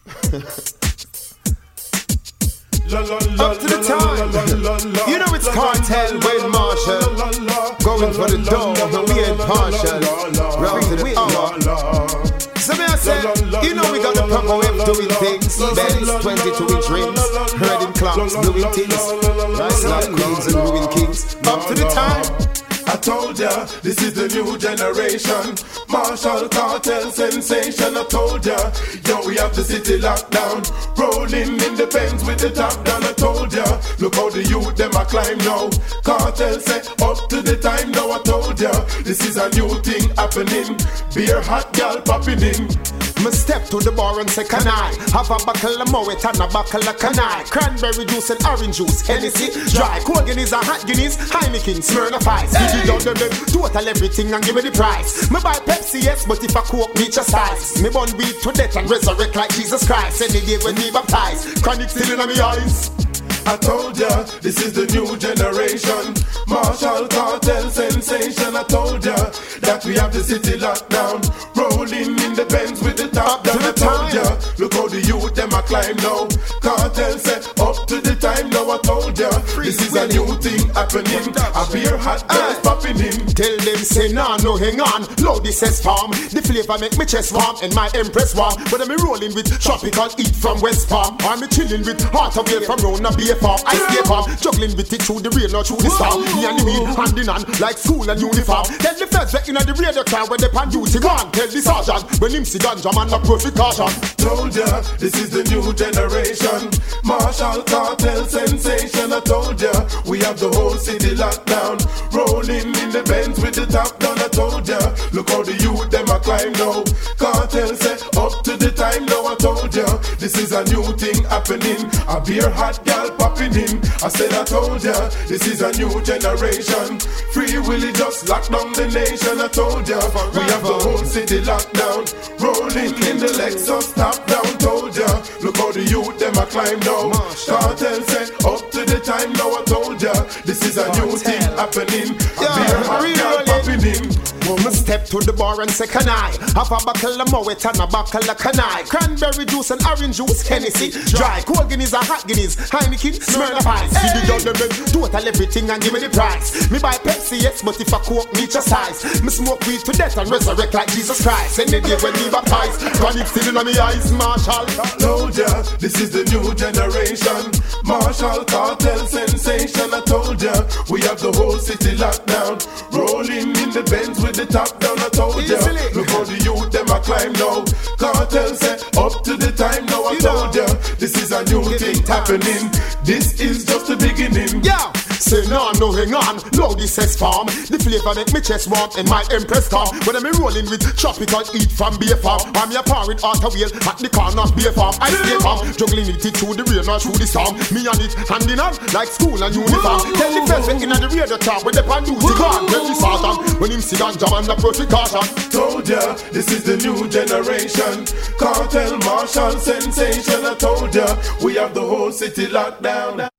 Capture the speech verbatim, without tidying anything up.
Up to the time. You know it's Cartel, Wayne Marshall. Going for the dough, but we ain't partial. Round to the hour. So me I say, you know we got the proper way of doing things. Benz, twenty-two inch rims, herding clocks, doing things. Rise like queens and ruin kings. Up to the time. I told ya, this is the new generation. Marshall Cartel sensation. I told ya, yo, we have the city locked down. Rolling in the Benz with the top down. I told ya, look how the youth them a climb now. Cartel say up to the time now. I told ya, this is a new thing happening. Beer hot gal popping in. Me step to the bar and say, can I have a buckle of Moet and a buckle of Canai? Cranberry juice and orange juice, Hennessy, dry. Cold Guinness and hot Guinness, Heineken, Smirnoff Ice. Give it down the bed, total everything and give me the price. Me buy Pepsi, yes, but if I Coke, reach a size. Me born weed to death and resurrect like Jesus Christ. Any day when me baptized, chronic still in my eyes. I told ya, this is the new generation. Marshall Cartel sensation. I told ya, that we have the city locked down. Rolling in the Benz with the top down. I told ya, look how the youth them a climb now. Cartel said, up to the time now. I told ya, this is a new thing happening. A beer hot girls popping in. Tell them say nah, no hang on. Load this says farm. The flavor make me chest warm and my empress warm. But I'm rolling with tropical heat from West Palm. I'm chilling with heart of beer from round a beer farm. I stay calm, juggling with it through the rain or through the storm. Me and the weed hand in hand like school and uniform. Tell the feds that in the radar car when they pan duty gone. Tell the sergeant when him see ganja man a perfect caution. Told ya, this is the new generation. Marshall Cartel sensation. I told ya, we have the whole city locked down. Rolling in the Benz with the top down. I told ya, look how the youth them a climb now. Cartel say up to the time now. I told ya, this is a new thing happening. A beer hot gal popping in. I said I told ya, this is a new generation. Free Willy just locked down the nation. I told ya, we have the whole city locked down. Rolling in the Lexus top down. Told ya, look how the youth them a climb now. Cartel said up to the time now. I told ya, this is a new thing happening. A beer hot gal popping in. Me step to the bar and say, can I have a buckle of Moet and a buckle of Canai? Cranberry juice and orange juice, Hennessy, dry. Cold Guinness and hot Guinness, Heineken, Smirnoff Ice. Give it down the bed, total everything and give me the price. Me buy Pepsi, yes, but if I Coke, reach a size. Me smoke weed to death and resurrect like Jesus Christ. Any day when me baptized, chronic still in my eyes, Marshall. Told ya, this is the new generation. Marshall Cartel sensation. I told ya, we have the whole city locked down. Rolling in the Benz with the top down. I told ya, look how the youth them a climb now. Cartel say up to the time now. I told ya, this is a new thing happening. This is just the beginning. Yeah. Say no, no, hang on, load this says farm. The flavor make me chest warm and my empress calm. When I'm rolling with tropical heat from beer farm. I'm your par with auto wheel at the corner beer farm. I stay farm, juggling it through the rain or through the storm. Me and it hand in hand like school and uniform. Tell the feds in the radar car when they pan duty gone. Tell the sergeant when him see ganja man the perfect caution. Told ya, this is the new generation. Cartel Marshall sensation. I told ya, we have the whole city locked down.